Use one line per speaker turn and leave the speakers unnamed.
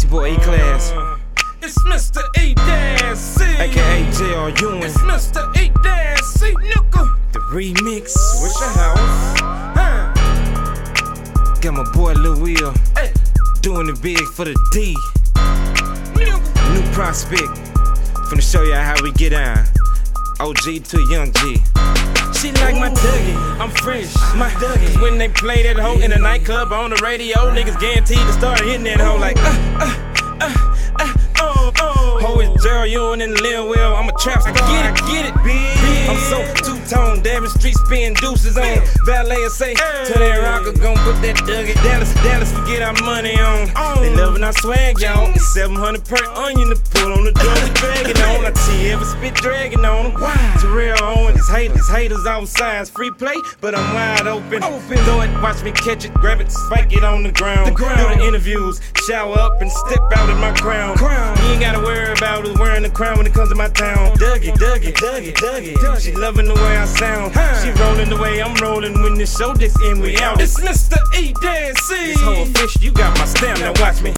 your boy E-Class.
It's Mr. E-C,
aka J.R. Ewing.
It's Mr. E-C, nigga.
The remix.
What's your house?
Got my boy Lil Will.
Hey.
Doing it big for the D.
Nigga.
New prospect. Finna show y'all how we get down. OG to Young G.
She like my Dougie, I'm fresh, my Dougie. When they play that hoe in the nightclub on the radio, niggas guaranteed to start hitting that hoe like Ho is Gerald Ewing and Lil Will, I'm a trap star, get it, bitch. I'm so two-tone, Devin Street spin deuces on valet and say, to that rocker gon' put that Dougie. Dallas, we get our money on. They loving our swag, y'all. It's 700 per onion to put on the door, we dragging on. I tell you, ever spit dragging on them. Terrell Owens, these haters outside, free play, but I'm wide open. Throw it, watch me catch it, grab it, spike it on the ground. Do the interviews, shower up and step out in my crown. You ain't gotta worry about who's wearing the crown when it comes to my town. Dougie. She loving the way I sound. She rolling the way I'm rolling. When the show this in, we out. It's Mr. E-C. This whole fish, you got my stamp. Now watch me.